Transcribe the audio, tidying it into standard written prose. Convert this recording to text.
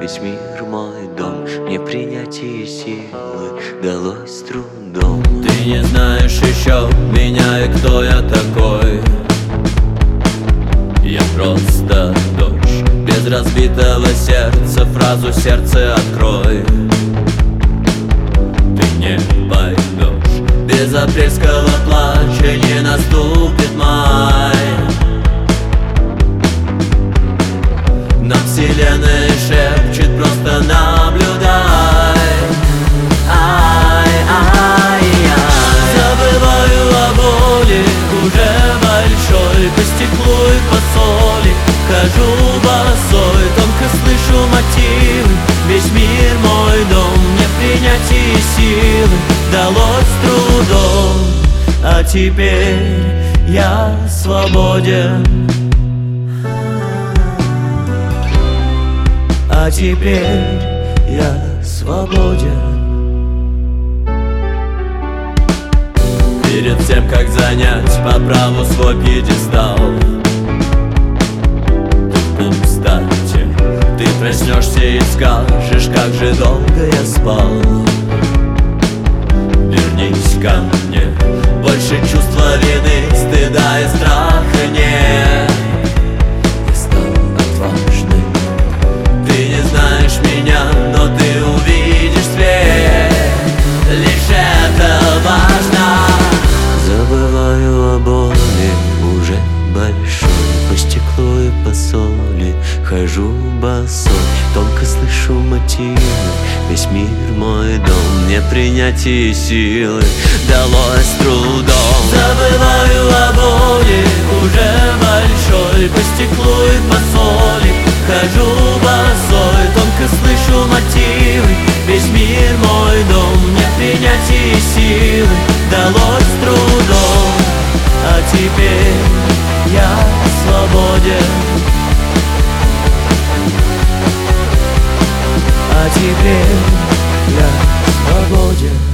весь мир мой дом. Мне принятие силы далось с трудом. Ты не знаешь еще меня и кто я такой. Я просто дождь без разбитого сердца, фразу сердце открой. Ты не поймешь, без апрельского плача не наступит май. Нам вселенная шепчет, просто наблюдай. Забываю о боли, уже большой, по стеклу и по соли хожу босой, тонко слышу мотивы. Весь мир мой дом, мне принятие силы далось с трудом. А теперь я свободен. А теперь я свободен. Перед тем, как занять по праву свой пьедестал, ты в пустоте, ты проснешься и скажешь, как же долго я спал. Вернись ко мне, больше чувства вины, стыда и страха нет. Я стал отважным. Ты не знаешь меня, но ты увидишь свет. Лишь это важно. Забываю о боли, уже большой, по стеклу и по соли хожу босой, тонко слышу мотивы. Весь мир мой дом, мне принятие силы далось с трудом. Забываю о боли, уже большой, по стеклу и по соли хожу босой, тонко слышу мотивы. Весь мир мой дом, мне принятие силы далось с трудом. А теперь я свободен. А теперь я свободен.